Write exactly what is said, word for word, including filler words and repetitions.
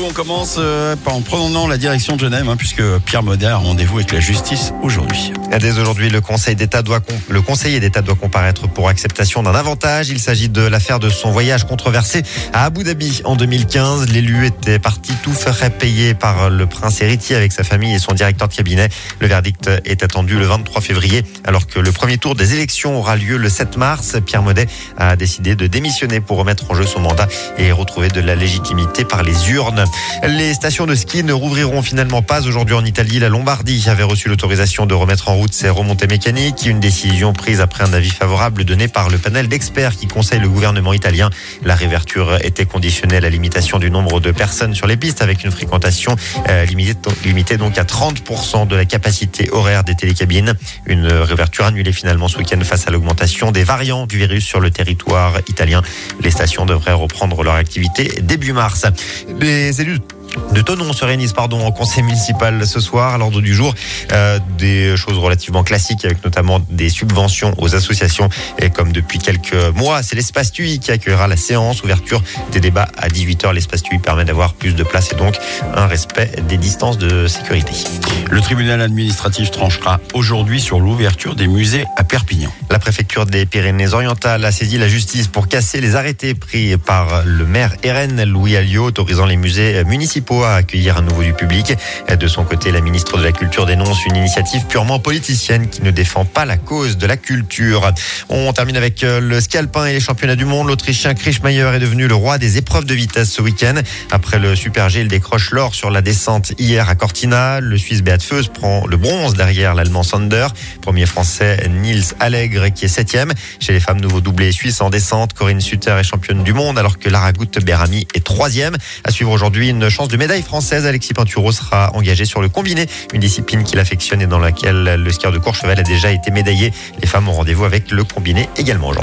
on commence euh, en prenant la direction de Genève, hein, puisque Pierre Maudet a rendez-vous avec la justice aujourd'hui. Dès aujourd'hui, le Conseil d'État doit com- le conseiller d'État doit comparaître pour acceptation d'un avantage. Il s'agit de l'affaire de son voyage controversé à Abu Dhabi en deux mille quinze. L'élu était parti tout frais payé par le prince héritier avec sa famille et son directeur de cabinet. Le verdict est attendu le vingt-trois février, alors que le premier tour des élections aura lieu le sept mars. Pierre Maudet a décidé de démissionner pour remettre en jeu son mandat et retrouver de la légitimité par les urnes. Les stations de ski ne rouvriront finalement pas aujourd'hui en Italie. La Lombardie avait reçu l'autorisation de remettre en route ses remontées mécaniques. Une décision prise après un avis favorable donné par le panel d'experts qui conseille le gouvernement italien. La réouverture était conditionnée à la limitation du nombre de personnes sur les pistes avec une fréquentation euh, limitée, limitée donc à trente pour cent de la capacité horaire des télécabines. Une réouverture annulée finalement ce week-end face à l'augmentation des variants du virus sur le territoire italien. Les stations devraient reprendre leur activité début mars. Les élus de Thonon se réunissent pardon, en conseil municipal ce soir à l'ordre du jour. Euh, des choses relativement classiques avec notamment des subventions aux associations. Et comme depuis quelques mois, c'est l'Espace T U I qui accueillera la séance. Ouverture des débats à dix-huit heures. L'Espace T U I permet d'avoir plus de place et donc un respect des distances de sécurité. Le tribunal administratif tranchera aujourd'hui sur l'ouverture des musées à Perpignan. La préfecture des Pyrénées-Orientales a saisi la justice pour casser les arrêtés pris par le maire R N Louis Alliot autorisant les musées municipaux à accueillir à nouveau du public. De son côté, la ministre de la Culture dénonce une initiative purement politicienne qui ne défend pas la cause de la culture. On termine avec le ski alpin et les championnats du monde. L'Autrichien Krischmeier est devenu le roi des épreuves de vitesse ce week-end. Après le Super G, il décroche l'or sur la descente hier à Cortina. Le Suisse Beat Feuz prend le bronze derrière l'Allemand Sander. Premier Français Nils Allègre qui est septième. Chez les femmes, nouveau doublé suisse en descente. Corinne Sutter est championne du monde alors que Lara Goutte-Berami est troisième. À suivre aujourd'hui, une chance de médaille française. Alexis Pinturo sera engagé sur le combiné, une discipline qu'il affectionne et dans laquelle le skieur de Courchevel a déjà été médaillé. Les femmes ont rendez-vous avec le combiné également aujourd'hui.